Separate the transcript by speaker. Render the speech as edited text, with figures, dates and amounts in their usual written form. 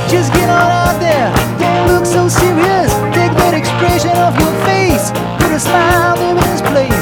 Speaker 1: Just get on out there, don't look so serious. Take that expression off your face, put a smile there in its place.